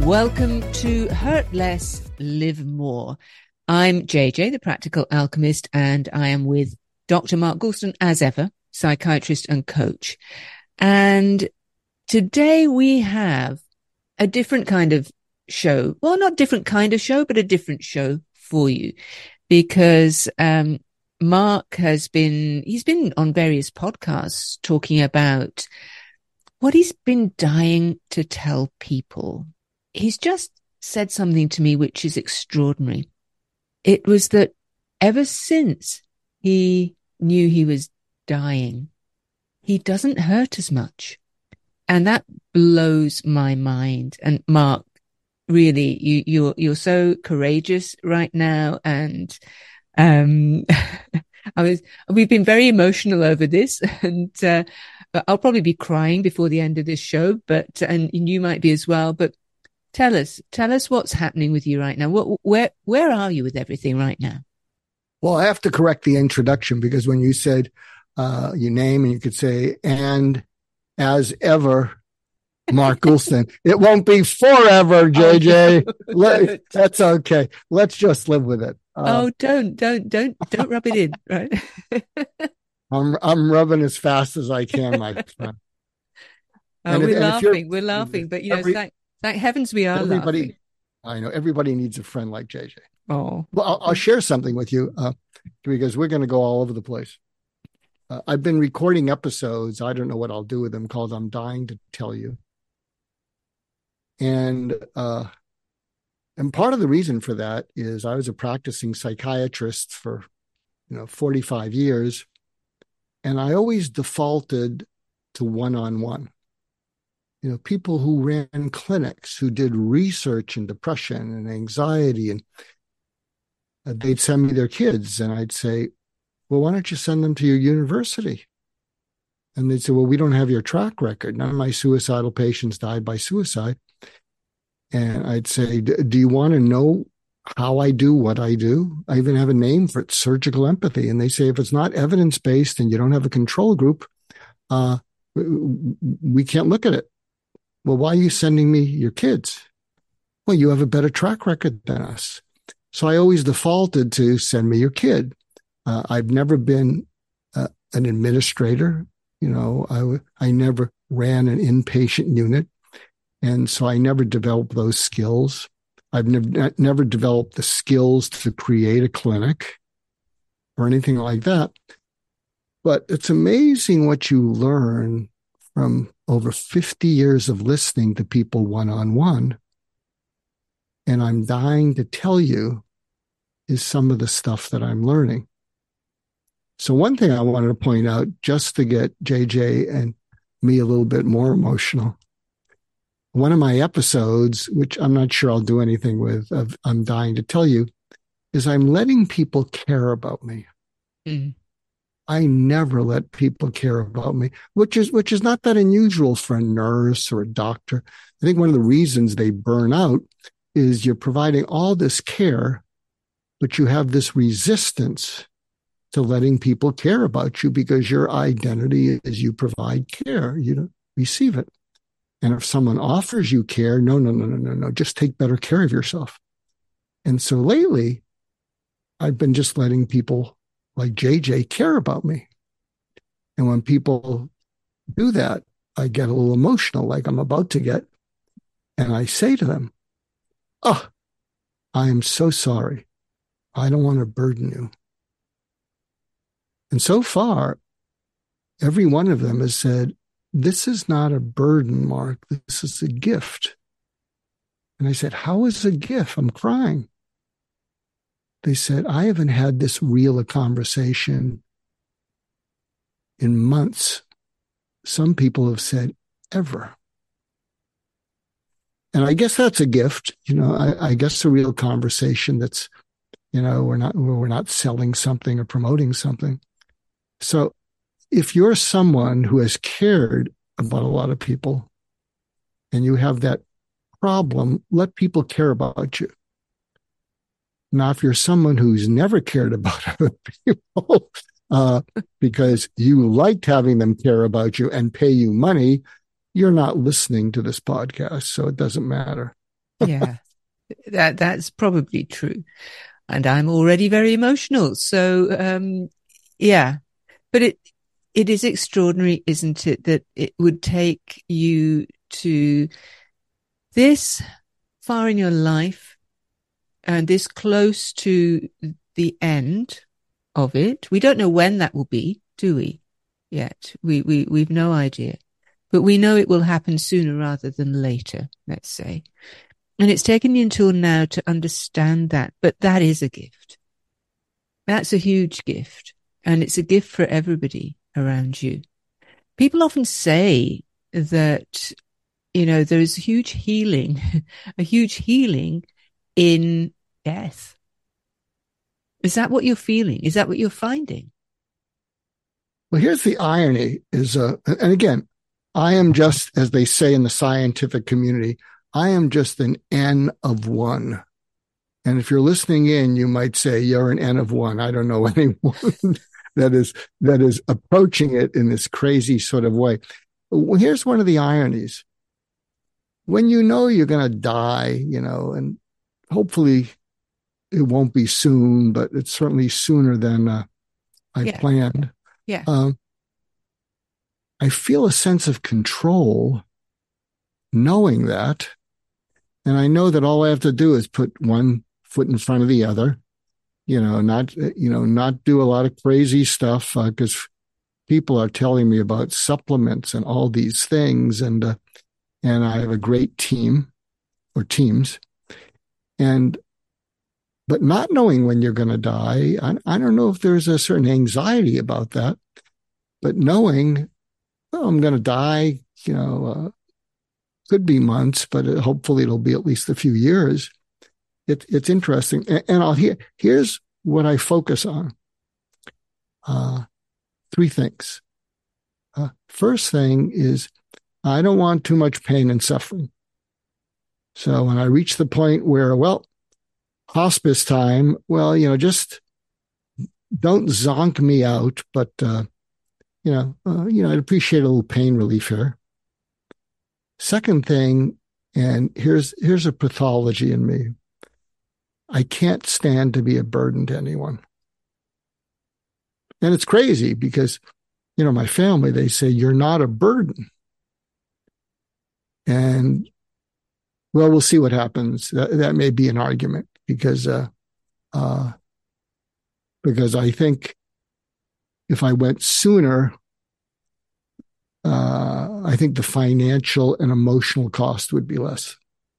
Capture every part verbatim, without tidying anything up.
Welcome to Hurt Less, Live More. I'm J J, the Practical Alchemist, and I am with Doctor Mark Goulston, as ever, psychiatrist and coach. And today we have a different kind of show. Well, not different kind of show, but a different show for you, because um, Mark has been, he's been on various podcasts talking about what he's been dying to tell people. He's just said something to me which is extraordinary. It was that ever since he knew he was dying, he doesn't hurt as much. And that blows my mind. And Mark, really, you, you're, you're so courageous right now. And, um, I was, we've been very emotional over this, and, uh, I'll probably be crying before the end of this show, but, and you might be as well, but tell us, tell us what's happening with you right now. What, where, where are you with everything right now? Well, I have to correct the introduction, because when you said, uh, your name, and you could say, and as ever, Mark Goulston, it won't be forever, J J. Oh, no, Let, that's okay. Let's just live with it. Uh, oh, don't, don't, don't, don't rub it in, right? I'm, I'm rubbing as fast as I can, my friend. Oh, we're if, laughing, we're laughing, but you every, know, thank, thank heavens we are everybody, laughing. I know everybody needs a friend like J J. Oh, well, I'll, I'll share something with you, uh, because we're going to go all over the place. Uh, I've been recording episodes. I don't know what I'll do with them, called I'm Dying to Tell You. And, uh, and part of the reason for that is I was a practicing psychiatrist for, you know, forty-five years. And I always defaulted to one-on-one. You know, people who ran clinics, who did research in depression and anxiety, and uh, they'd send me their kids, and I'd say, well, why don't you send them to your university? And they'd say, well, we don't have your track record. None of my suicidal patients died by suicide. And I'd say, do you want to know how I do what I do? I even have a name for it, surgical empathy. And they say, if it's not evidence-based and you don't have a control group, uh, we can't look at it. Well, why are you sending me your kids? Well, you have a better track record than us. So I always defaulted to send me your kid. Uh, I've never been uh, an administrator. You know, I, I never ran an inpatient unit. And so I never developed those skills. I've never, never developed the skills to create a clinic or anything like that. But it's amazing what you learn from over fifty years of listening to people one-on-one. And I'm dying to tell you is some of the stuff that I'm learning. So one thing I wanted to point out, just to get J J and me a little bit more emotional, one of my episodes, which I'm not sure I'll do anything with, of I'm Dying to Tell You, is I'm letting people care about me. Mm. I never let people care about me, which is which is not that unusual for a nurse or a doctor. I think one of the reasons they burn out is you're providing all this care, but you have this resistance to letting people care about you, because your identity is you provide care, you don't receive it. And if someone offers you care, no, no, no, no, no, no, just take better care of yourself. And so lately, I've been just letting people like J J care about me. And when people do that, I get a little emotional, like I'm about to get. And I say to them, oh, I am so sorry. I don't want to burden you. And so far, every one of them has said, this is not a burden, Mark. This is a gift. And I said, how is it a gift? I'm crying. They said, I haven't had this real a conversation in months. Some people have said, ever. And I guess that's a gift. You know, I, I guess a real conversation that's, you know, we're not, we're not selling something or promoting something. So if you're someone who has cared about a lot of people and you have that problem, let people care about you. Now, if you're someone who's never cared about other people uh, because you liked having them care about you and pay you money, you're not listening to this podcast, so it doesn't matter. Yeah, that that's probably true. And I'm already very emotional. So, um, yeah, but it, it is extraordinary, isn't it, that it would take you to this far in your life and this close to the end of it. We don't know when that will be, do we? Yet we, we, we've no idea, but we know it will happen sooner rather than later, let's say. And it's taken me until now to understand that, but that is a gift. That's a huge gift. And it's a gift for everybody around you. People often say that, you know, there's huge healing, a huge healing in death. Is that what you're feeling? Is that what you're finding? Well, here's the irony is, uh, and again, I am just, as they say in the scientific community, I am just an N of one. And if you're listening in, you might say you're an N of one. I don't know anyone that is, that is approaching it in this crazy sort of way. Well, here's one of the ironies. When you know you're going to die, you know, and hopefully it won't be soon, but it's certainly sooner than uh, I Yeah. planned. Yeah. Um, I feel a sense of control knowing that. And I know that all I have to do is put one foot in front of the other, you know, not, you know, not do a lot of crazy stuff because uh, people are telling me about supplements and all these things. And, uh, and I have a great team or teams. And, but not knowing when you're going to die, I, I don't know if there's a certain anxiety about that, but knowing, oh, I'm going to die, you know, uh, could be months, but it, hopefully it'll be at least a few years. It, it's interesting. And, and I'll hear, here's what I focus on. Uh, three things. Uh, first thing is I don't want too much pain and suffering. So when I reach the point where, well, hospice time, well, you know, just don't zonk me out, but, uh, you know, uh, you know, I'd appreciate a little pain relief here. Second thing, and here's, here's a pathology in me. I can't stand to be a burden to anyone. And it's crazy because, you know, my family, they say, you're not a burden. And, well, we'll see what happens. That, that may be an argument because, uh, uh, because I think if I went sooner, uh, I think the financial and emotional cost would be less.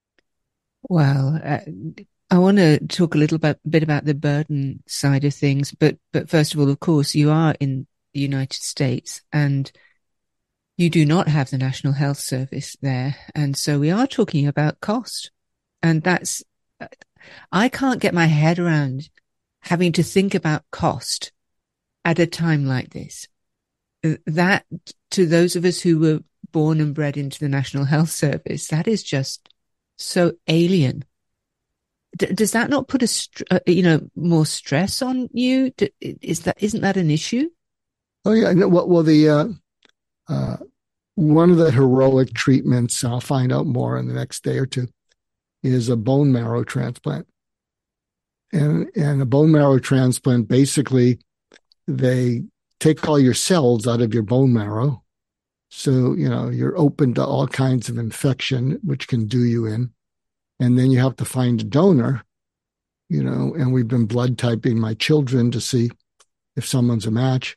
Well, uh, I want to talk a little bit, bit about the burden side of things, but but first of all, of course, you are in the United States and you do not have the National Health Service there, and so we are talking about cost, and that's I can't get my head around having to think about cost at a time like this. That to those of us who were born and bred into the National Health Service, that is just so alien. D- does that not put a, st- uh, you know, more stress on you? D- is that, isn't that an issue? Oh yeah. Well, well the, uh, uh, one of the heroic treatments, I'll find out more in the next day or two, is a bone marrow transplant. And, and a bone marrow transplant, basically they take all your cells out of your bone marrow. So, you know, you're open to all kinds of infection, which can do you in. And then you have to find a donor, you know, and we've been blood typing my children to see if someone's a match.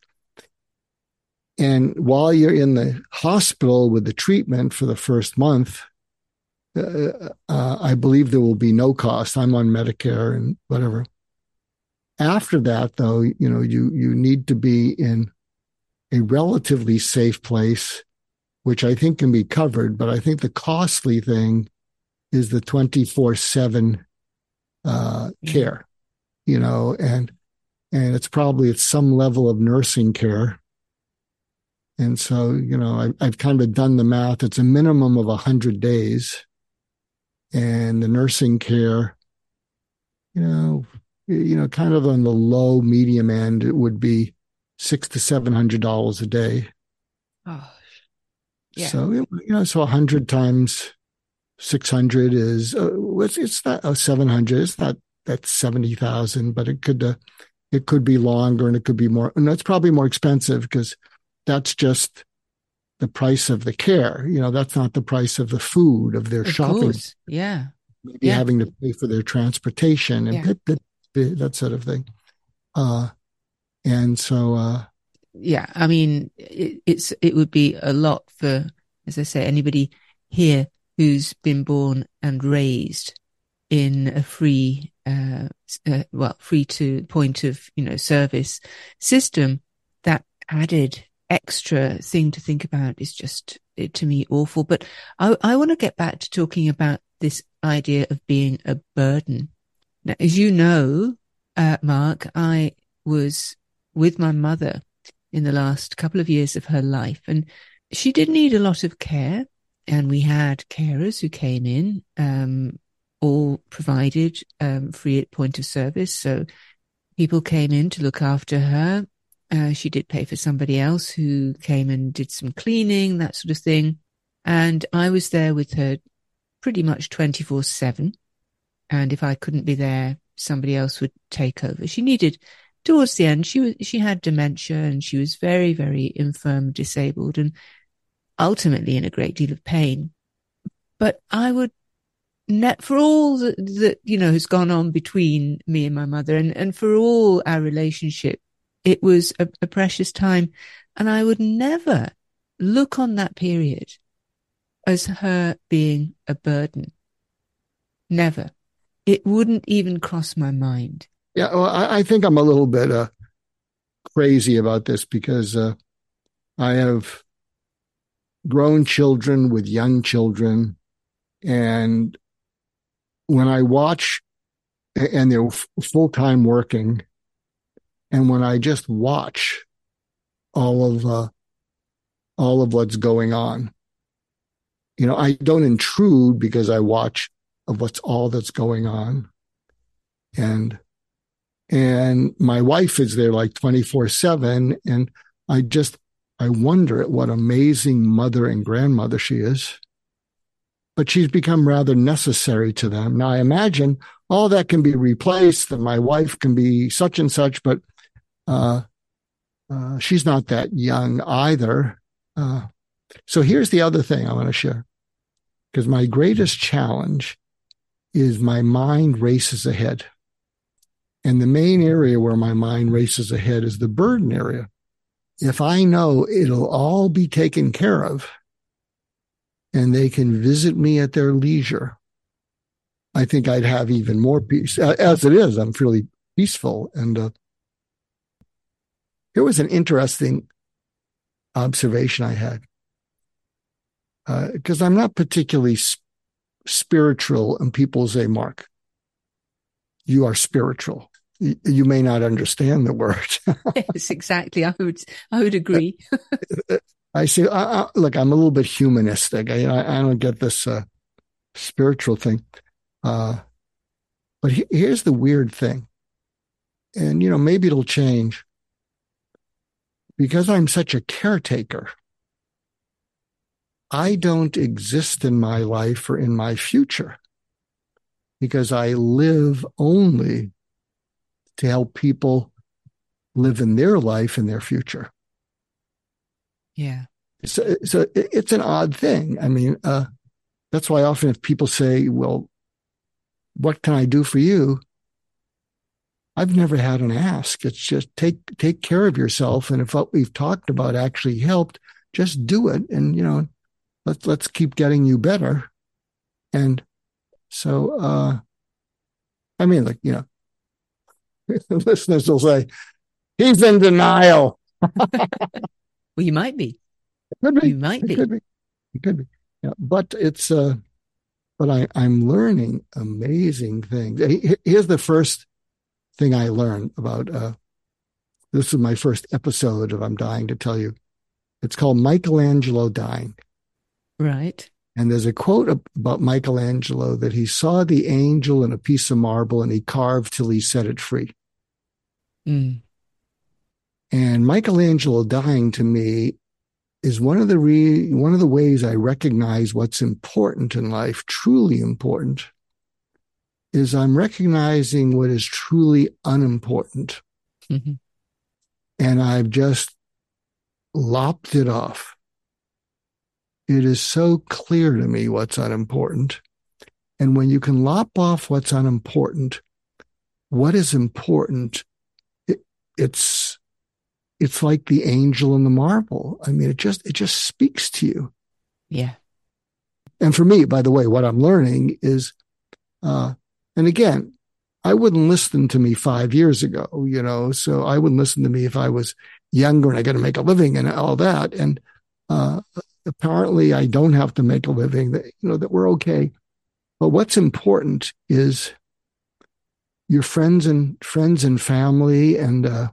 And while you're in the hospital with the treatment for the first month, uh, uh, I believe there will be no cost. I'm on Medicare and whatever. After that, though, you know, you, you need to be in a relatively safe place, which I think can be covered. But I think the costly thing is the twenty-four seven uh, care, you know, and and it's probably at some level of nursing care. And so, you know, I, I've kind of done the math. It's a minimum of one hundred days. And the nursing care, you know, you know, kind of on the low, medium end, it would be six to seven hundred dollars a day. Oh, yeah. So, you know, so a hundred times six hundred is, uh, it's, it's not uh, seven hundred. It's not that seventy thousand, but it could, uh, it could be longer and it could be more, and that's probably more expensive because that's just the price of the care. You know, that's not the price of the food, of their Of shopping. course. Yeah. Maybe Yeah. having to pay for their transportation and Yeah. pit, pit, pit, that sort of thing. Uh, and so, uh, Yeah. I mean, it, it's, it would be a lot for, as I say, anybody here who's been born and raised in a free, uh, uh, well, free to point of, you know, service system. That added extra thing to think about is just, it, to me, awful. But I, I want to get back to talking about this idea of being a burden. Now, as you know, uh, Mark, I was with my mother in the last couple of years of her life, and she did need a lot of care, and we had carers who came in, um, all provided um, free at point of service. So people came in to look after her. Uh, she did pay for somebody else who came and did some cleaning, that sort of thing. And I was there with her pretty much twenty-four seven. And if I couldn't be there, somebody else would take over. She needed, towards the end, she was, she had dementia and she was very, very infirm, disabled, and ultimately in a great deal of pain. But I would, net for all that, that, you know, has gone on between me and my mother, and, and for all our relationship, it was a, a precious time. And I would never look on that period as her being a burden. Never. It wouldn't even cross my mind. yeah, well, I, I think I'm a little bit uh, crazy about this because uh, I have grown children with young children, and when I watch, and they're full-time working, and when I just watch all of uh, all of what's going on, you know, I don't intrude because I watch of what's all that's going on, and and my wife is there like twenty-four seven, and I just I wonder at what amazing mother and grandmother she is. But she's become rather necessary to them. Now, I imagine all that can be replaced, and my wife can be such and such, but uh, uh, she's not that young either. Uh, so here's the other thing I want to share, because my greatest challenge is my mind races ahead. And the main area where my mind races ahead is the burden area. If I know it'll all be taken care of, and they can visit me at their leisure, I think I'd have even more peace. As it is, I'm fairly peaceful. And uh, here was an interesting observation I had. Because uh, I'm not particularly sp- spiritual, and people say, Mark, you are spiritual. Y- you may not understand the word. Yes, exactly. I would, I would agree. I say, I, I, look, I'm a little bit humanistic. I, I, I don't get this uh, spiritual thing. Uh, but he, here's the weird thing. And, you know, maybe it'll change. Because I'm such a caretaker, I don't exist in my life or in my future, because I live only to help people live in their life and their future. Yeah. So, so it's an odd thing. I mean, uh, that's why often if people say, well, what can I do for you? I've never had an ask. It's just take, take care of yourself. And if what we've talked about actually helped, just do it. And, you know, let's, let's keep getting you better. And so, uh, I mean, like, you know, listeners will say, he's in denial. Well, you might be. It could be. You might it be. Could be. It could be. Yeah. But it's, uh, but I, I'm learning amazing things. Here's the first thing I learned about, uh, this is my first episode of I'm Dying to Tell You. It's called Michelangelo Dying. Right. And there's a quote about Michelangelo that he saw the angel in a piece of marble and he carved till he set it free. Mm. And Michelangelo dying to me is one of the re, one of the ways I recognize what's important in life, truly important, is I'm recognizing what is truly unimportant. Mm-hmm. And I've just lopped it off. It is so clear to me what's unimportant. And when you can lop off what's unimportant, what is important, it, it's it's like the angel in the marble. I mean, it just it just speaks to you. Yeah. And for me, by the way, what I'm learning is, uh, and again, I wouldn't listen to me five years ago, you know, so I wouldn't listen to me if I was younger and I got to make a living and all that. And uh, apparently I don't have to make a living, that, you know, that we're okay. But what's important is your friends and friends and family and uh,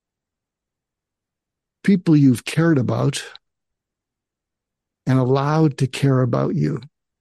people you've cared about and allowed to care about you.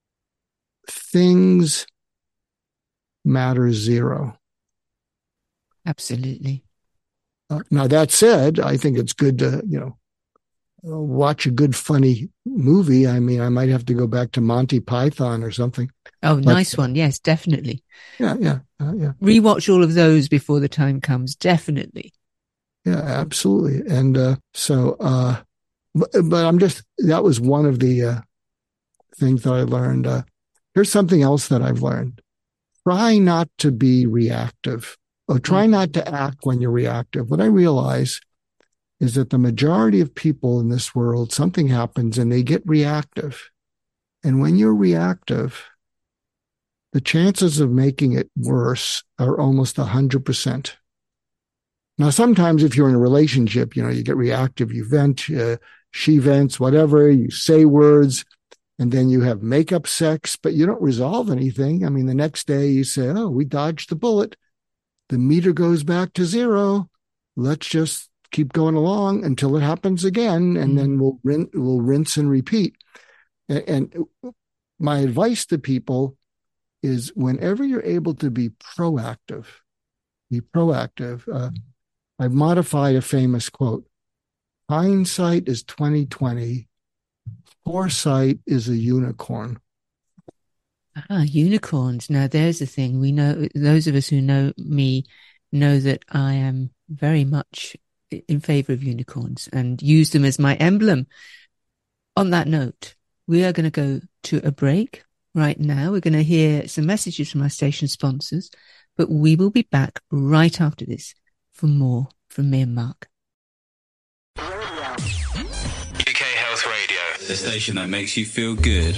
Things matter zero. Absolutely. Uh, now, that said, I think it's good to, you know, uh, watch a good, funny movie. I mean, I might have to go back to Monty Python or something. Oh, but, nice one. Yes, definitely. Yeah, yeah, uh, yeah. Rewatch all of those before the time comes. Definitely. Yeah, absolutely. And uh, so, uh, but, but I'm just, that was one of the uh, things that I learned. Uh, here's something else that I've learned. Try not to be reactive, or try not to act when you're reactive. What I realize is that the majority of people in this world, something happens and they get reactive. And when you're reactive, the chances of making it worse are almost one hundred percent. Now, sometimes if you're in a relationship, you know, you get reactive, you vent, uh, she vents, whatever, you say words, and then you have makeup sex, but you don't resolve anything. I mean, the next day you say, oh, we dodged the bullet. The meter goes back to zero. Let's just keep going along until it happens again, and mm. then we'll rinse, we'll rinse and repeat. And, and my advice to people is whenever you're able to be proactive, be proactive. Uh, I've modified a famous quote. Hindsight is twenty twenty. Foresight is a unicorn. Ah, unicorns. Now, there's the thing. We know, those of us who know me know that I am very much in favor of unicorns and use them as my emblem. On that note, we are going to go to a break right now. We're going to hear some messages from our station sponsors, but we will be back right after this for more from me and Mark. U K Health Radio, the station that makes you feel good.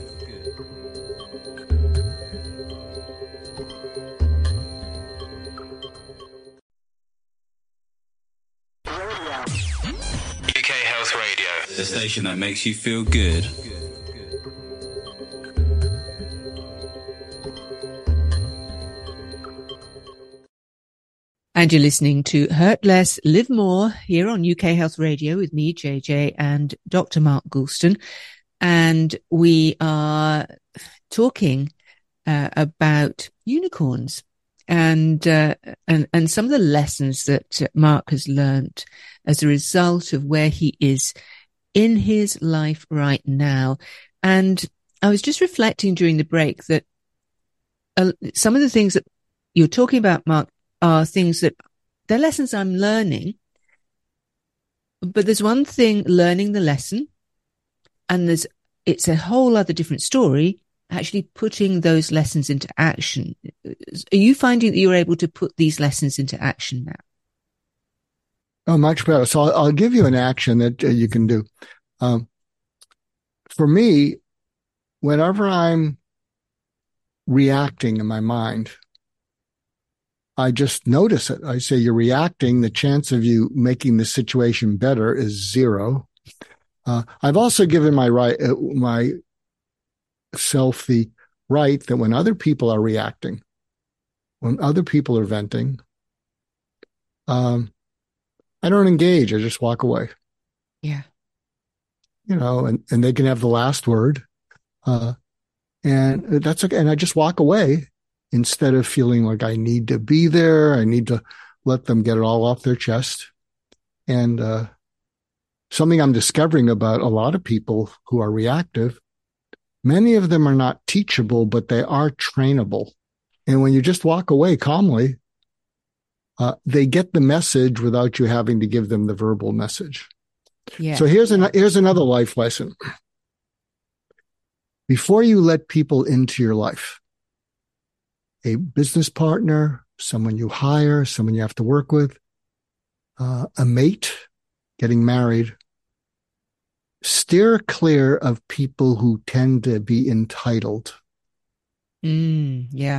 U K Health Radio, the station that makes you feel good. And you're listening to Hurt Less, Live More here on U K Health Radio with me, J J, and Doctor Mark Goulston. And we are talking uh, about unicorns and, uh, and, and some of the lessons that Mark has learned as a result of where he is in his life right now. And I was just reflecting during the break that uh, some of the things that you're talking about, Mark, are things that they're lessons I'm learning, but there's one thing learning the lesson, and there's it's a whole other different story actually putting those lessons into action. Are you finding that you're able to put these lessons into action now? Oh, much better. So I'll, I'll give you an action that uh, you can do. Um, for me, whenever I'm reacting in my mind, I just notice it. I say, you're reacting. The chance of you making the situation better is zero. Uh, I've also given my right, uh, my self the right that when other people are reacting, when other people are venting, um, I don't engage. I just walk away. Yeah. You know, and, and they can have the last word. Uh, and that's okay. And I just walk away. Instead of feeling like I need to be there, I need to let them get it all off their chest. And uh, something I'm discovering about a lot of people who are reactive, many of them are not teachable, but they are trainable. And when you just walk away calmly, uh, they get the message without you having to give them the verbal message. Yeah. So here's an, here's another life lesson. Before you let people into your life, a business partner, someone you hire, someone you have to work with, uh, a mate, getting married, steer clear of people who tend to be entitled. Mm, yeah.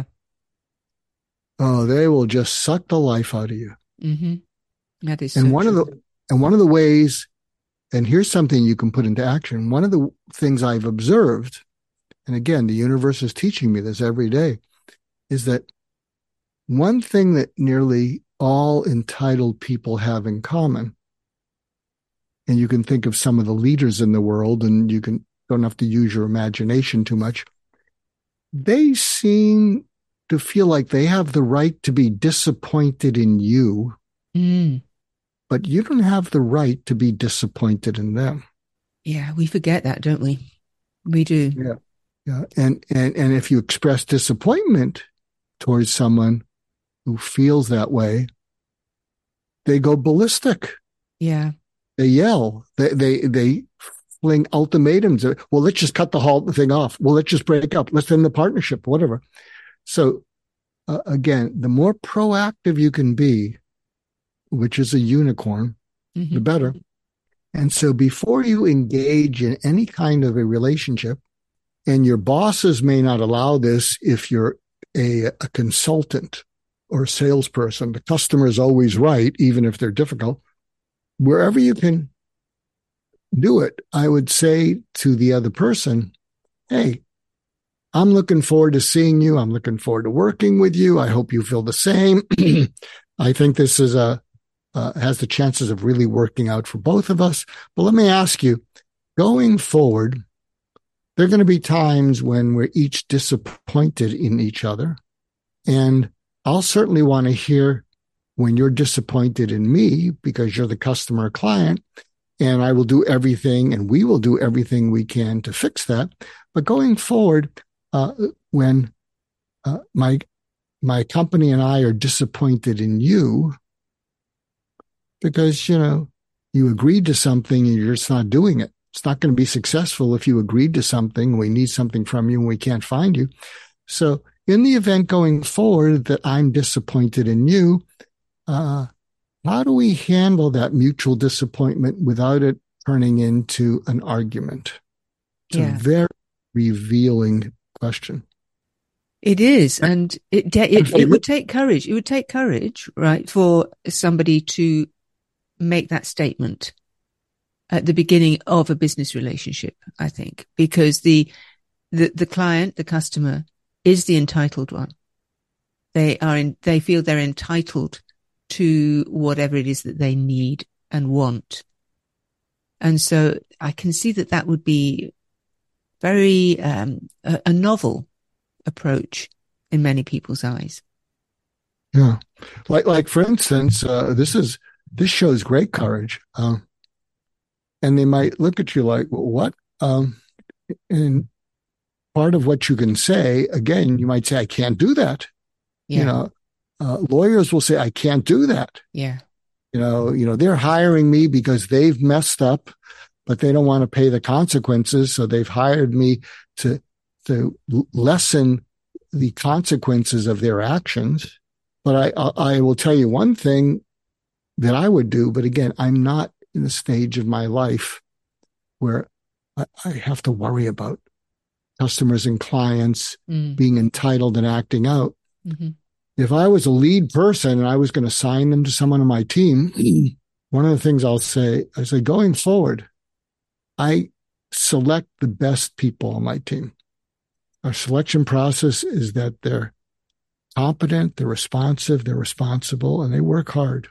Oh, they will just suck the life out of you. Mm-hmm. That is and so one true. of the and one of the ways, and here's something you can put into action. One of the things I've observed, and again, the universe is teaching me this every day, is that one thing that nearly all entitled people have in common, and you can think of some of the leaders in the world, and you can don't have to use your imagination too much, they seem to feel like they have the right to be disappointed in you, Mm. but you don't have the right to be disappointed in them. Yeah, we forget that, don't we? We do. Yeah. Yeah. And, and, and if you express disappointment towards someone who feels that way, they go ballistic. Yeah. They yell. They, they, they fling ultimatums. Well, let's just cut the whole thing off. Well, let's just break up. Let's end the partnership, whatever. So uh, again, the more proactive you can be, which is a unicorn, Mm-hmm. the better. And so before you engage in any kind of a relationship, and your bosses may not allow this if you're a, a consultant or a salesperson, the customer is always right, even if they're difficult. Wherever you can do it, I would say to the other person, hey, I'm looking forward to seeing you. I'm looking forward to working with you. I hope you feel the same. I think this is a uh, has the chances of really working out for both of us. But let me ask you, going forward, there are going to be times when we're each disappointed in each other. And I'll certainly want to hear when you're disappointed in me because you're the customer or client. And I will do everything, and we will do everything we can to fix that. But going forward, uh, when uh, my my company and I are disappointed in you because, you know, you agreed to something and you're just not doing it. It's not going to be successful if you agreed to something. We need something from you and we can't find you. So in the event going forward that I'm disappointed in you, uh, how do we handle that mutual disappointment without it turning into an argument? It's Yeah. a very revealing question. It is. And it, it, it would take courage. It would take courage, right, for somebody to make that statement at the beginning of a business relationship, I think, because the, the, the client, the customer is the entitled one. They are in, they feel they're entitled to whatever it is that they need and want. And so I can see that that would be very, um, a, a novel approach in many people's eyes. Yeah. Like, like for instance, uh, this is, this shows great courage. Um, and they might look at you like, well, what? Um, and part of what you can say, again, you might say, I can't do that. Yeah. You know, uh, lawyers will say, I can't do that. Yeah. You know, you know, they're hiring me because they've messed up, but they don't want to pay the consequences. So they've hired me to, to lessen the consequences of their actions. But I, I will tell you one thing that I would do. But again, I'm not in a stage of my life where I, I have to worry about customers and clients Mm. being entitled and acting out. Mm-hmm. If I was a lead person and I was going to sign them to someone on my team, one of the things I'll say, I say, going forward, I select the best people on my team. Our selection process is that they're competent, they're responsive, they're responsible, and they work hard.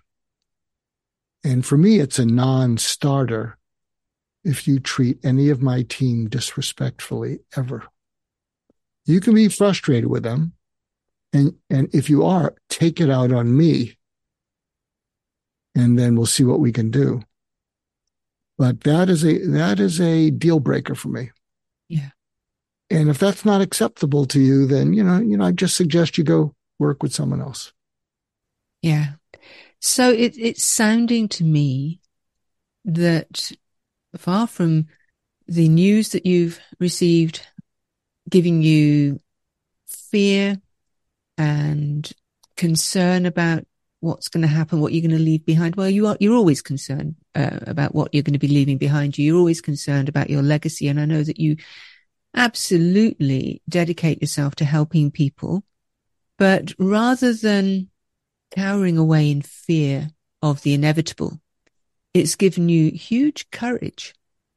And for me, it's a non-starter if you treat any of my team disrespectfully ever. You can be frustrated with them. And, and if you are, take it out on me. And then we'll see what we can do. But that is a that is a deal breaker for me. Yeah. And if that's not acceptable to you, then, you know, you know, I just suggest you go work with someone else. Yeah. So it, it's sounding to me that far from the news that you've received giving you fear and concern about what's going to happen, what you're going to leave behind. Well, you are, you're always concerned uh, about what you're going to be leaving behind you. You're always concerned about your legacy. And I know that you absolutely dedicate yourself to helping people, but rather than cowering away in fear of the inevitable, it's given you huge courage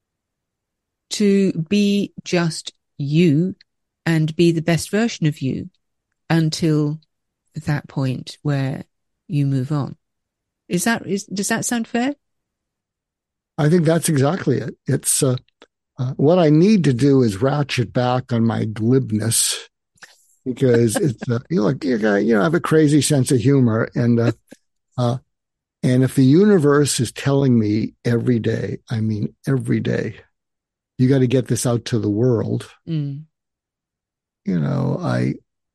to be just you and be the best version of you until that point where you move on. Is that, is, does that sound fair? I think that's exactly it. It's, uh, uh, what I need to do is ratchet back on my glibness, because it's, uh, you know, like, you know, I have a crazy sense of humor, and, uh, uh, and if the universe is telling me every day, I mean, every day, you got to get this out to the world. Mm. You know, I,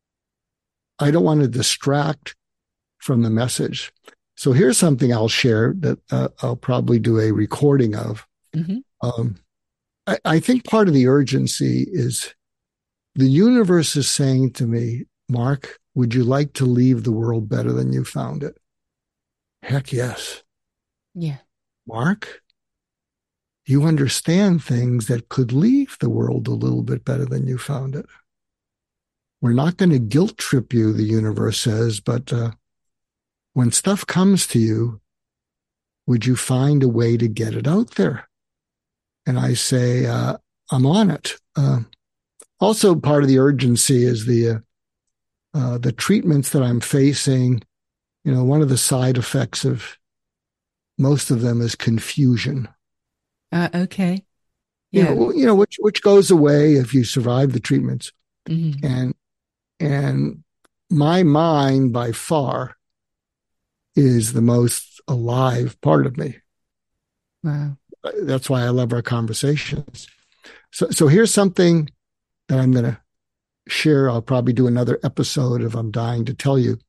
I don't want to distract from the message. So here's something I'll share that uh, I'll probably do a recording of. Mm-hmm. Um, I, I think part of the urgency is the universe is saying to me, Mark, would you like to leave the world better than you found it? Heck yes. Yeah. Mark, you understand things that could leave the world a little bit better than you found it. We're not going to guilt trip you, the universe says, but uh, when stuff comes to you, would you find a way to get it out there? And I say, uh, I'm on it. Uh, also, part of the urgency is the uh, uh, the treatments that I'm facing. You know, one of the side effects of most of them is confusion. Uh, okay. Yeah. You know, you know, which which goes away if you survive the treatments. Mm-hmm. And and my mind, by far, is the most alive part of me. Wow. That's why I love our conversations. So, so here's something that I'm going to share. I'll probably do another episode if I'm dying to tell you,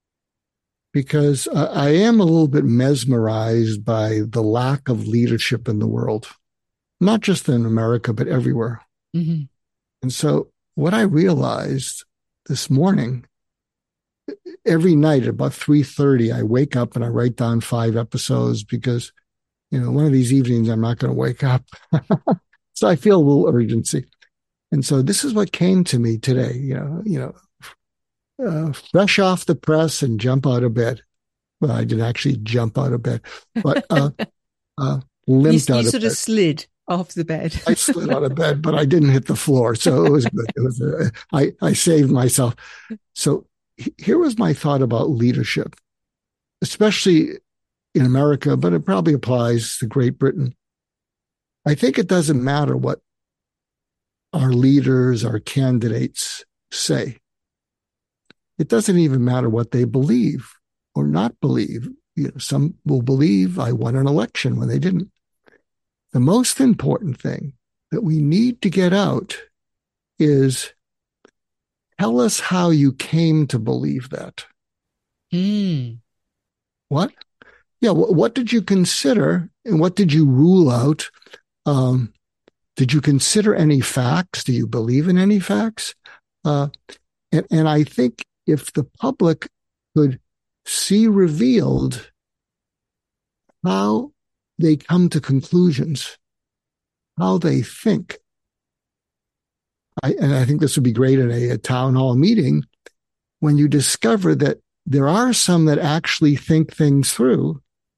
because uh, I am a little bit mesmerized by the lack of leadership in the world, not just in America, but everywhere. Mm-hmm. And so what I realized this morning, every night at about three thirty, I wake up and I write down five episodes, because, you know, one of these evenings I'm not going to wake up. So I feel a little urgency. And so this is what came to me today, you know, you know, uh, fresh off the press and jump out of bed. Well, I didn't actually jump out of bed, but uh, uh, limped you, you out of sort bed. of slid off the bed. I slid out of bed, but I didn't hit the floor. So it was good. It was, uh, I, I saved myself. So here was my thought about leadership, especially in America, but it probably applies to Great Britain. I think it doesn't matter what our leaders, our candidates say. It doesn't even matter what they believe or not believe. You know, some will believe I won an election when they didn't. The most important thing that we need to get out is, tell us how you came to believe that. Mm. What? Yeah, what did you consider and what did you rule out? Um, did you consider any facts? Do you believe in any facts? Uh, and, and I think if the public could see revealed how they come to conclusions, how they think, I, and I think this would be great in a, a town hall meeting, when you discover that there are some that actually think things through,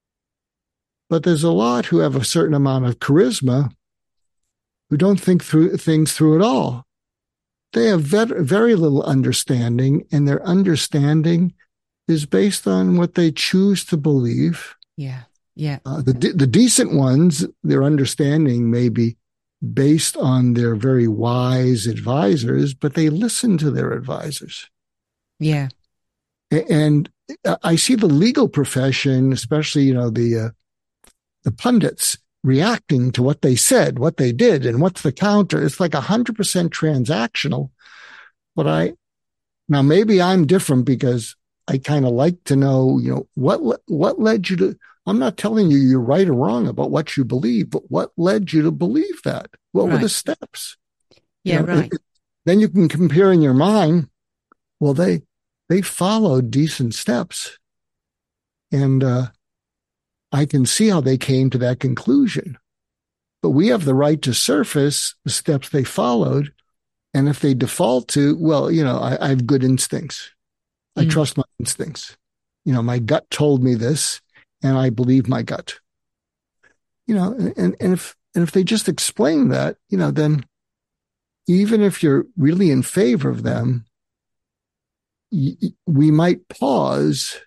but there's a lot who have a certain amount of charisma who don't think through things through at all. They have very, very little understanding, and their understanding is based on what they choose to believe. Yeah, yeah. Uh, the the decent ones, their understanding may be based on their very wise advisors, but they listen to their advisors. Yeah. And I see the legal profession, especially, you know, the uh, the pundits, reacting to what they said, what they did, and what's the counter. It's like one hundred percent transactional. But I, now maybe I'm different because I kind of like to know, you know, what, what led you to, I'm not telling you you're right or wrong about what you believe, but what led you to believe that? What Right. were the steps? Yeah, You know, right. it- then you can compare in your mind, well, they, they followed decent steps. And, uh, I can see how they came to that conclusion, but we have the right to surface the steps they followed. And if they default to, well, you know, I, I have good instincts. I Mm. trust my instincts. You know, my gut told me this and I believe my gut, you know, and, and if, and if they just explain that, you know, then even if you're really in favor of them, y- we might pause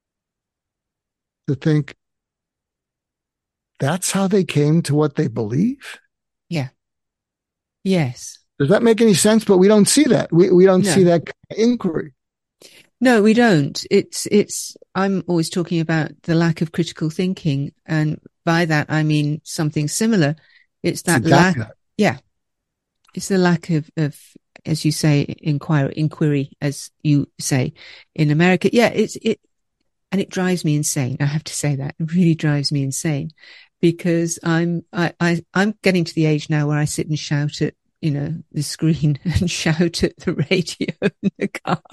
to think, that's how they came to what they believe. Yeah. Yes. Does that make any sense? But we don't see that. We we don't No. see that kind of inquiry. No, we don't. It's, it's, I'm always talking about the lack of critical thinking. And by that, I mean something similar. It's that It's exactly lack. that. Yeah. It's the lack of, of, as you say, inquiry, inquiry, as you say in America. Yeah. It's, it, and it drives me insane. I have to say that it really drives me insane because I'm, I, I, I'm getting to the age now where I sit and shout at, you know, the screen and shout at the radio in the car.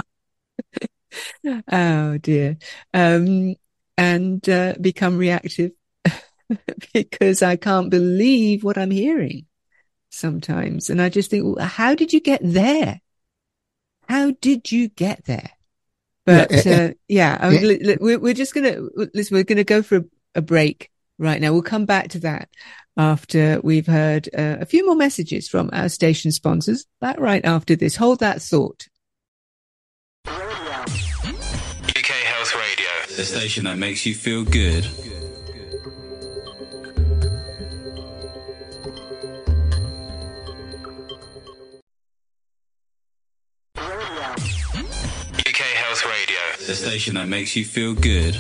Oh dear. Um, and, uh, become reactive because I can't believe what I'm hearing sometimes. And I just think, well, how did you get there? How did you get there? But, Yeah, and- uh, yeah, I mean, we're, we're just going to, listen, we're going to go for a, a break right now. We'll come back to that after we've heard uh, a few more messages from our station sponsors. That right after this. Hold that thought. U K Health Radio, the station that makes you feel good. U K Health Radio, the station that makes you feel good.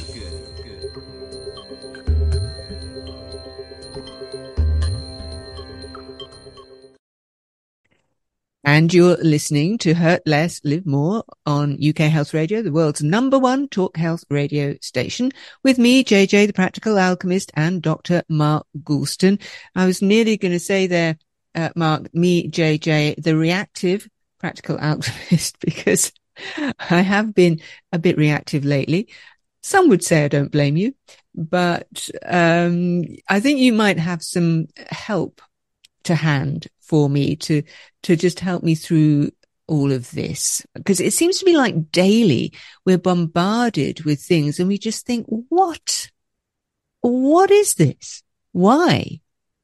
And you're listening to Hurt Less, Live More on U K Health Radio, the world's number one talk health radio station, with me, J J, the Practical Alchemist, and Doctor Mark Goulston. I was nearly going to say there, uh, Mark, me, J J, the reactive Practical Alchemist, because I have been a bit reactive lately. Some would say I don't blame you, but um, I think you might have some help to hand for me to to just help me through all of this, because it seems to be like daily we're bombarded with things and we just think, what what is this, why?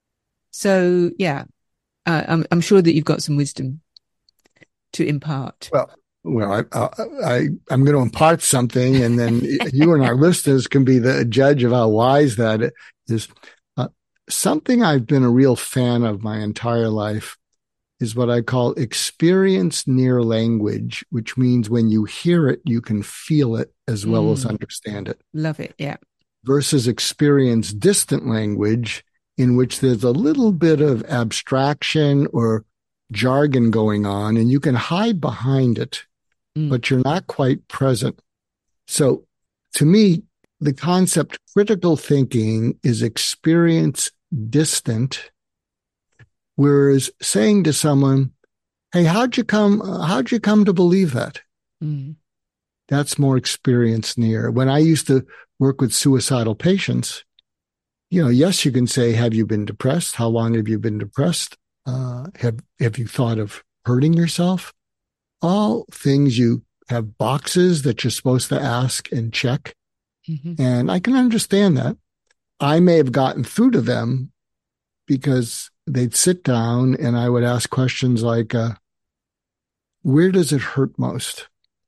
So yeah, uh, I'm I'm sure that you've got some wisdom to impart. Well, well, I, I, I I'm going to impart something, and then you and our listeners can be the judge of how wise that is. Uh, something I've been a real fan of my entire life is what I call experience near language, which means when you hear it, you can feel it as well Mm. as understand it. Love it. Yeah. Versus experience distant language, in which there's a little bit of abstraction or jargon going on, and you can hide behind it, Mm. but you're not quite present. So to me, the concept critical thinking is experience distant, whereas saying to someone, hey, how'd you come, how'd you come to believe that? Mm. That's more experience near. When I used to work with suicidal patients, you know, yes, you can say, have you been depressed? How long have you been depressed? Uh, have, have you thought of hurting yourself? All things you have boxes that you're supposed to ask and check. Mm-hmm. And I can understand that. I may have gotten through to them because they'd sit down and I would ask questions like, uh, where does it hurt most?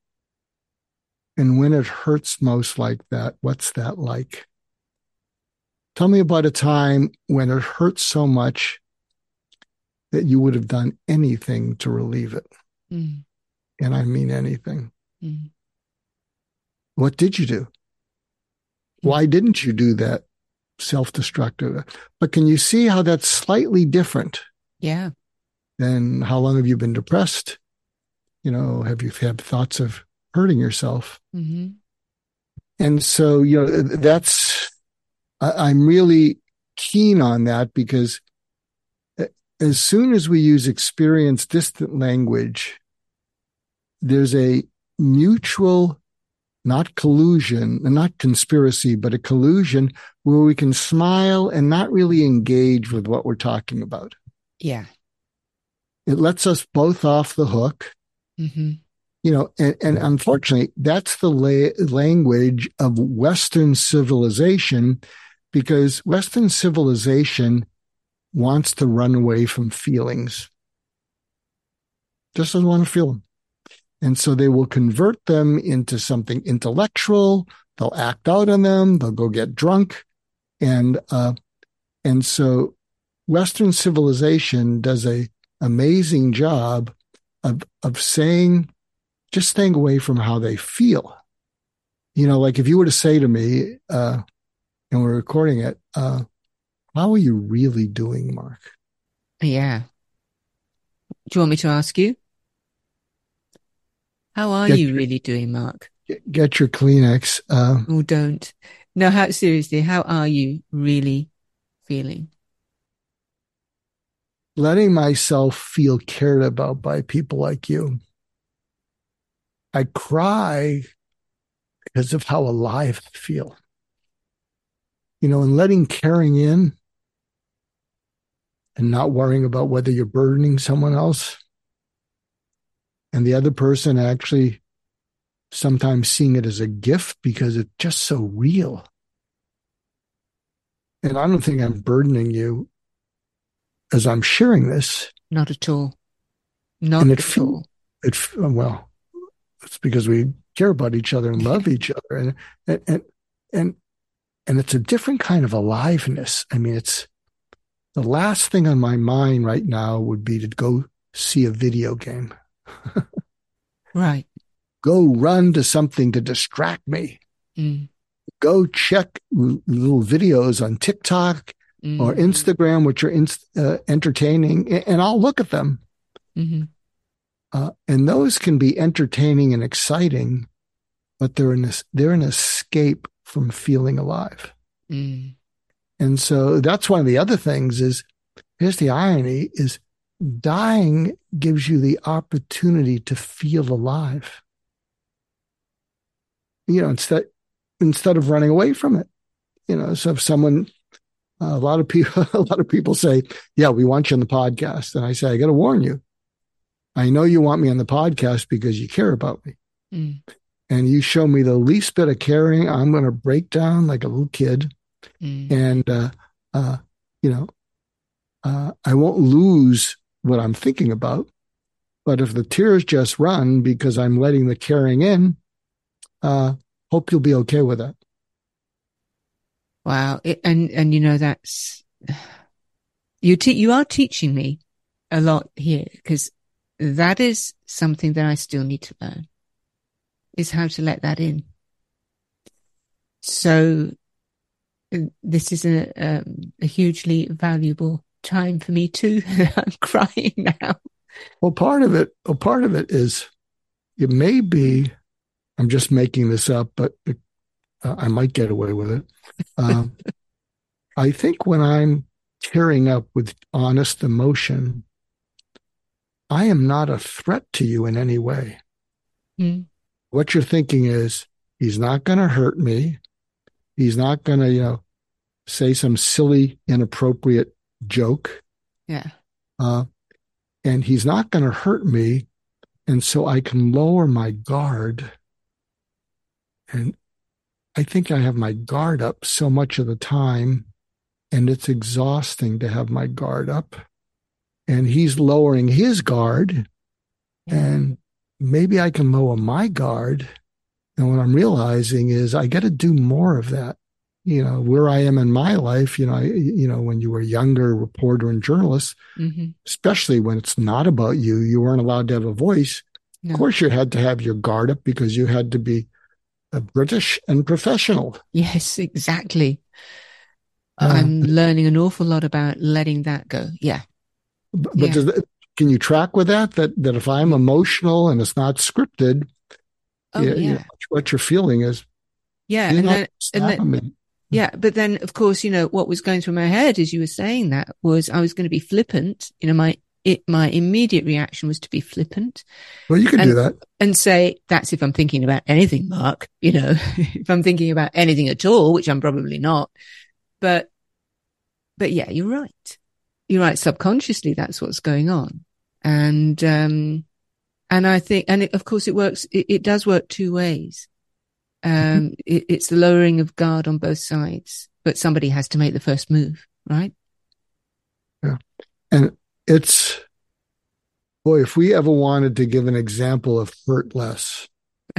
And when it hurts most like that, what's that like? Tell me about a time when it hurt so much that you would have done anything to relieve it. Mm. And I mean anything. Mm. What did you do? Why didn't you do that self-destructive. But can you see how that's slightly different? Yeah. Than how long have you been depressed? You know, have you had thoughts of hurting yourself? Mm-hmm. And so, you know, that's, I, I'm really keen on that, because as soon as we use experience distant language, there's a mutual, not collusion, not conspiracy, but a collusion where we can smile and not really engage with what we're talking about. Yeah. It lets us both off the hook. Mm-hmm. You know, and, and unfortunately, that's the la- language of Western civilization, because Western civilization wants to run away from feelings. Just doesn't want to feel them. And so they will convert them into something intellectual. They'll act out on them. They'll go get drunk. And, uh, and so Western civilization does a amazing job of, of saying, just staying away from how they feel. You know, like if you were to say to me, uh, and we're recording it, uh, how are you really doing, Mark? Yeah. Do you want me to ask you? How are get you your, really doing, Mark? Get, get your Kleenex. Uh, oh, don't. No, how, seriously, how are you really feeling? Letting myself feel cared about by people like you. I cry because of how alive I feel. You know, and letting caring in and not worrying about whether you're burdening someone else, and the other person actually sometimes seeing it as a gift because it's just so real. And I don't think I'm burdening you as I'm sharing this. Not at all. Not and it at feel, all. It, well, it's because we care about each other and love each other. And, and, and, and, and it's a different kind of aliveness. I mean, it's the last thing on my mind right now would be to go see a video game. Right. Go run to something to distract me. Mm. Go check little videos on TikTok mm. or Instagram, which are in, uh, entertaining, and I'll look at them. Mm-hmm. Uh, and those can be entertaining and exciting, but they're an, they're an escape from feeling alive. Mm. And so that's one of the other things is, here's the irony, is dying gives you the opportunity to feel alive. You know, instead, instead of running away from it, you know, so if someone, uh, a lot of people, a lot of people say, yeah, we want you on the podcast. And I say, I got to warn you. I know you want me on the podcast because you care about me. Mm. And you show me the least bit of caring, I'm going to break down like a little kid. Mm. And, uh, uh, you know, uh, I won't lose what I'm thinking about. But if the tears just run because I'm letting the caring in, uh, hope you'll be okay with that. Wow. It, and, and, you know, that's, you, te- you are teaching me a lot here, because that is something that I still need to learn, is how to let that in. So this is a, um, a hugely valuable time for me too. I'm crying now. Well, part of it, well, part of it is, it may be, I'm just making this up, but it, uh, I might get away with it. Um, I think when I'm tearing up with honest emotion, I am not a threat to you in any way. Mm. What you're thinking is, he's not going to hurt me. He's not going to, you know, say some silly, inappropriate joke. Yeah. Uh, and he's not going to hurt me. And so I can lower my guard. And I think I have my guard up so much of the time, and it's exhausting to have my guard up. And he's lowering his guard, yeah. And maybe I can lower my guard. And what I'm realizing is I got to do more of that. You know, where I am in my life, you know, I, you know, when you were a younger reporter and journalist, mm-hmm. especially when it's not about you, you weren't allowed to have a voice. No. Of course, you had to have your guard up because you had to be a British and professional. Yes, exactly. I'm learning an awful lot about letting that go. Yeah. But, but yeah. does that, can you track with that, that, that if I'm emotional and it's not scripted, oh, you, yeah. you know, what you're feeling is, yeah. And then, and then, yeah. But then, of course, you know, what was going through my head as you were saying that was I was going to be flippant. You know, my, it, my immediate reaction was to be flippant. Well, you can and, do that. And say, that's if I'm thinking about anything, Mark, you know, if I'm thinking about anything at all, which I'm probably not. But, but yeah, you're right. You're right. Subconsciously, that's what's going on. And, um, and I think, and it, of course it works, it, it does work two ways. Um, mm-hmm. it, it's the lowering of guard on both sides, but somebody has to make the first move, right? Yeah. And it's, boy, if we ever wanted to give an example of hurt less.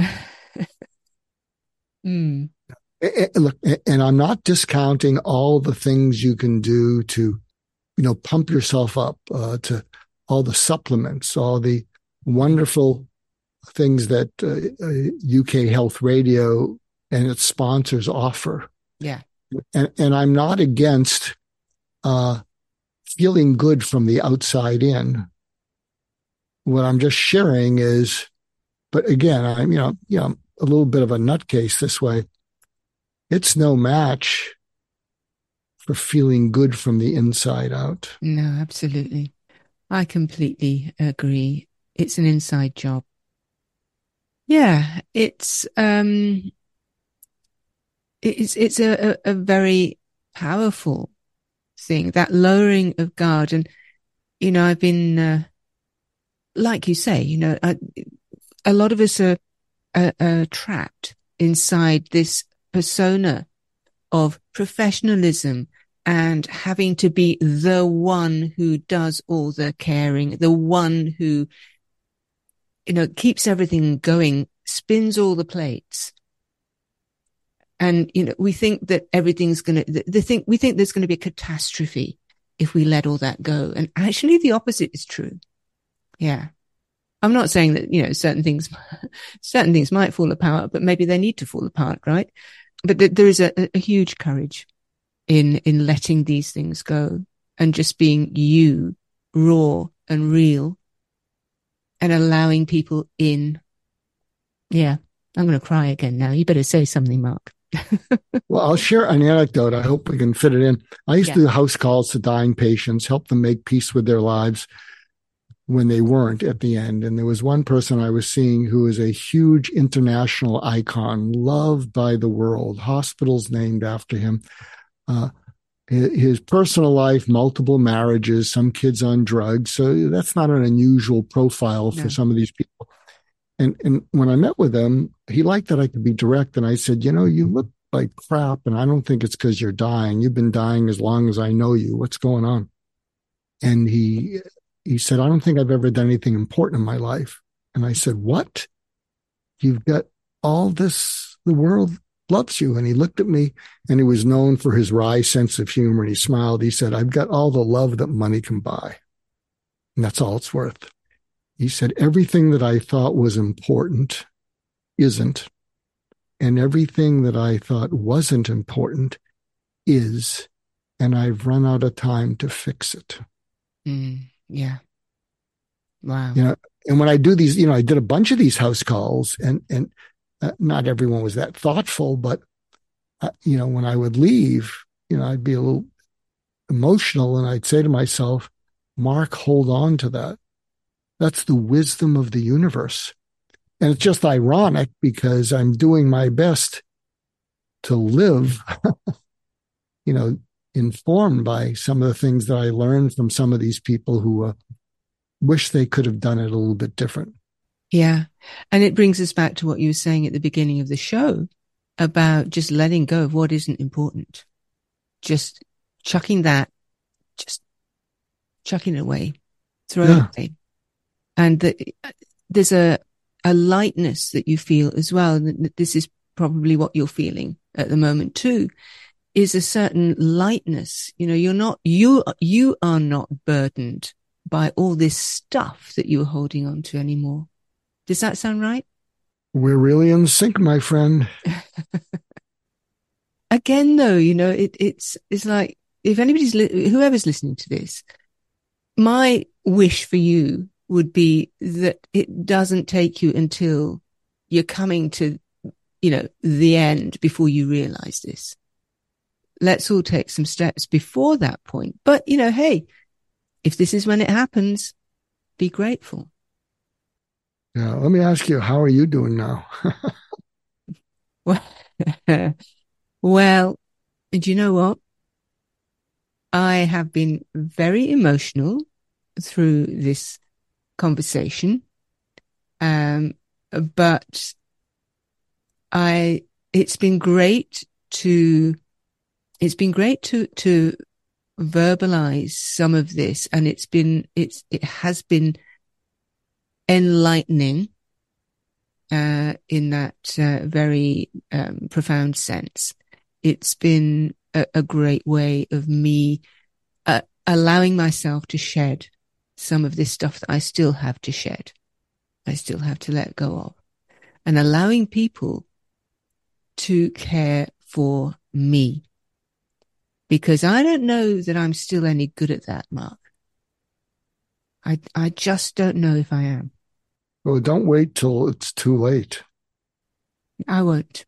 mm. Look, and I'm not discounting all the things you can do to, you know, pump yourself up, uh, to all the supplements, all the wonderful things that uh, uh, U K Health Radio and its sponsors offer. Yeah. And, and I'm not against uh, feeling good from the outside in. What I'm just sharing is, but again, I'm, you know, you know, a little bit of a nutcase this way. It's no match for feeling good from the inside out. No, absolutely. I completely agree. It's an inside job. Yeah, it's um, it's it's a, a, a very powerful thing, that lowering of guard. And you know, I've been uh, like you say, you know, I, a lot of us are, are, are trapped inside this persona of professionalism and having to be the one who does all the caring, the one who, you know, keeps everything going, spins all the plates. And, you know, we think that everything's going to, the thing, we think there's going to be a catastrophe if we let all that go. And actually the opposite is true. Yeah. I'm not saying that, you know, certain things, certain things might fall apart, but maybe they need to fall apart, right? But th- there is a, a huge courage in, in letting these things go and just being you, raw and real, and allowing people in. Yeah. I'm going to cry again now. You better say something, Mark. Well, I'll share an anecdote. I hope we can fit it in. I used yeah. to do house calls to dying patients, help them make peace with their lives when they weren't at the end. And there was one person I was seeing who is a huge international icon, loved by the world, hospitals named after him. Uh, his personal life, multiple marriages, some kids on drugs. So that's not an unusual profile for no. some of these people. And and when I met with him, he liked that I could be direct. And I said, you know, you look like crap. And I don't think it's because you're dying. You've been dying as long as I know you. What's going on? And he He said, I don't think I've ever done anything important in my life. And I said, what? You've got all this, the world loves you. And he looked at me, and he was known for his wry sense of humor. And he smiled. He said, I've got all the love that money can buy. And that's all it's worth. He said, everything that I thought was important isn't. And everything that I thought wasn't important is. And I've run out of time to fix it. Mm. Yeah. Wow. You know, and when I do these, you know, I did a bunch of these house calls, and, and uh, not everyone was that thoughtful, but, uh, you know, when I would leave, you know, I'd be a little emotional, and I'd say to myself, Mark, hold on to that. That's the wisdom of the universe. And it's just ironic because I'm doing my best to live, you know, informed by some of the things that I learned from some of these people who uh, wish they could have done it a little bit different. Yeah. And it brings us back to what you were saying at the beginning of the show about just letting go of what isn't important. Just chucking that, just chucking it away, throwing yeah. it away. And the, there's a, a lightness that you feel as well. And this is probably what you're feeling at the moment too. Is a certain lightness. You know, you're not, you, you are not burdened by all this stuff that you're holding on to anymore. Does that sound right? We're really in sync, my friend. again, though, you know, it, it's, it's like, if anybody's, li- whoever's listening to this, my wish for you would be that it doesn't take you until you're coming to, you know, the end before you realize this. Let's all take some steps before that point. But, you know, hey, if this is when it happens, be grateful. Yeah. Let me ask you, how are you doing now? well, well, do you know what? I have been very emotional through this conversation. Um, but I, it's been great to, it's been great to, to verbalize some of this. And it's been, it's, it has been enlightening, uh, in that, uh, very, um, profound sense. It's been a, a great way of me, uh, allowing myself to shed some of this stuff that I still have to shed. I still have to let go of, and allowing people to care for me, because I don't know that I'm still any good at that, Mark. I, I just don't know if I am. Well, don't wait till it's too late. I won't.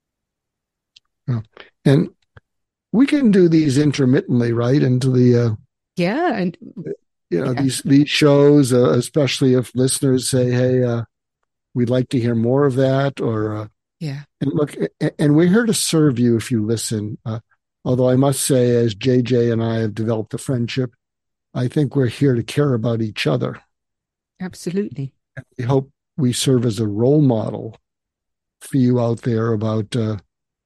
Yeah. And we can do these intermittently, right? Into the, uh, yeah. And, you know, yeah. these, these shows, uh, especially if listeners say, hey, uh, we'd like to hear more of that, or, uh, yeah. And look, and we're here to serve you if you listen. Uh, although I must say, as J J and I have developed a friendship, I think we're here to care about each other. Absolutely. We hope we serve as a role model for you out there about uh,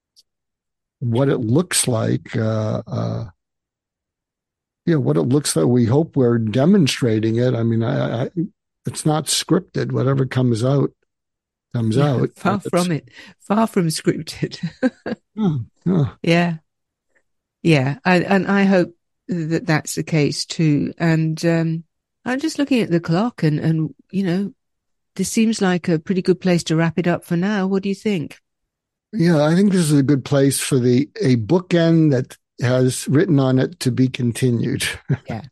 what it looks like. Uh, uh, you know, what it looks like. We hope we're demonstrating it. I mean, I, I, it's not scripted. Whatever comes out, comes yeah, out. Far it's, from it. Far from scripted. yeah, yeah. Yeah. Yeah. I, and I hope that that's the case too. And, um, I'm just looking at the clock and, and, you know, this seems like a pretty good place to wrap it up for now. What do you think? Yeah, I think this is a good place for the, a bookend that has written on it to be continued. Yeah.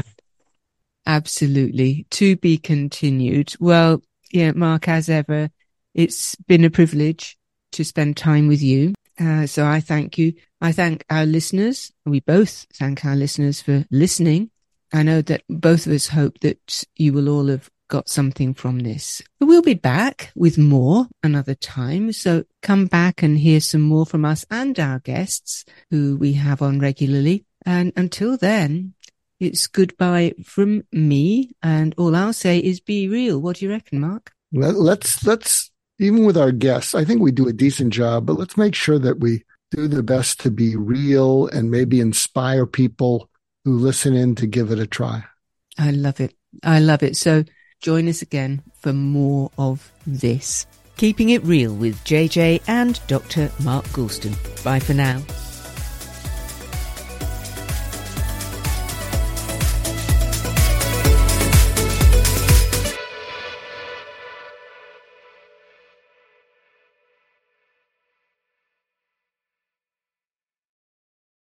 Absolutely. To be continued. Well, yeah, Mark, as ever, it's been a privilege to spend time with you. Uh, so I thank you. I thank our listeners. We both thank our listeners for listening. I know that both of us hope that you will all have got something from this. But we'll be back with more another time. So come back and hear some more from us and our guests who we have on regularly. And until then, it's goodbye from me. And all I'll say is be real. What do you reckon, Mark? Let, let's, let's, even with our guests, I think we do a decent job, but let's make sure that we do the best to be real and maybe inspire people who listen in to give it a try. I love it. I love it. So join us again for more of this. Keeping It Real with J J and Doctor Mark Goulston. Bye for now.